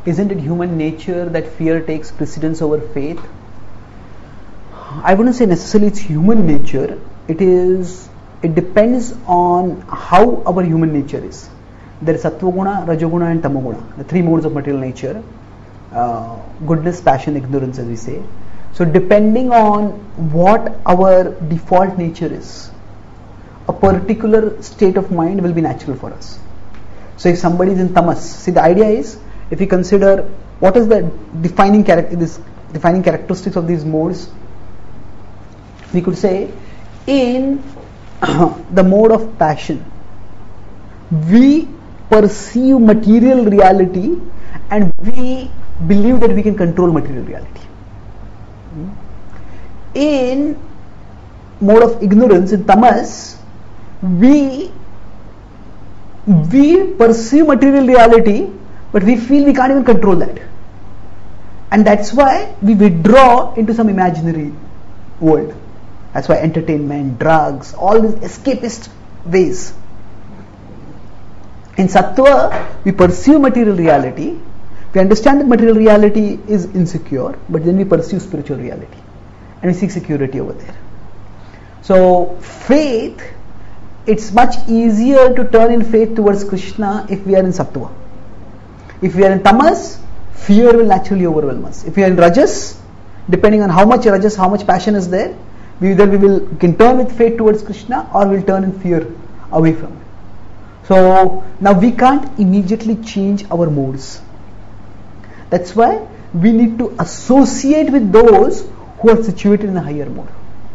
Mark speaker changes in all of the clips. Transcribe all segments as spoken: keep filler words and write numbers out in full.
Speaker 1: isn't it human nature that fear takes precedence over faith? I wouldn't say necessarily it's human nature. It is. It depends on how our human nature is. There is sattva guna, rajoguna, and tamoguna, the three modes of material nature: uh, goodness, passion, ignorance, as we say. So, depending on what our default nature is, a particular state of mind will be natural for us. So, if somebody is in tamas, see, the idea is, if we consider what is the defining character, this defining characteristics of these modes, we could say in the mode of passion, we perceive material reality and we believe that we can control material reality. In mode of ignorance, in tamas, we we perceive material reality, but we feel we can't even control that, and that's why we withdraw into some imaginary world. That's why entertainment, drugs, all these escapist ways. In sattva, we perceive material reality, we understand that material reality is insecure, but then we pursue spiritual reality and we seek security over there. So faith, it's much easier to turn in faith towards Krishna if we are in sattva. If we are in tamas, fear will naturally overwhelm us. If we are in rajas, depending on how much rajas, how much passion is there, we either we will we can turn with faith towards Krishna or we'll turn in fear away from it. So now we can't immediately change our modes. That's why we need to associate with those who are situated in a higher mode.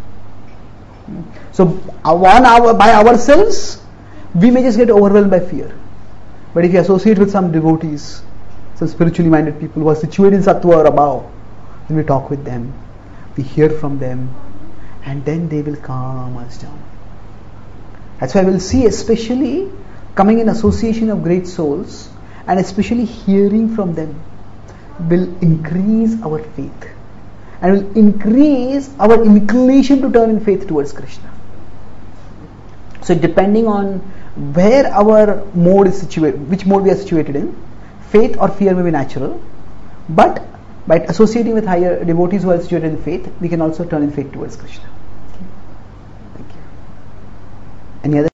Speaker 1: So one hour by ourselves, we may just get overwhelmed by fear. But if you associate with some devotees, some spiritually minded people who are situated in sattva or above, then we talk with them, we hear from them, and then they will calm us down. That's why we'll see, especially coming in association of great souls, and especially hearing from them, will increase our faith and will increase our inclination to turn in faith towards Krishna. So depending on where our mode is situated, which mode we are situated in, faith or fear may be natural, but by associating with higher devotees who are situated in faith, we can also turn in faith towards Krishna. Thank you. Any other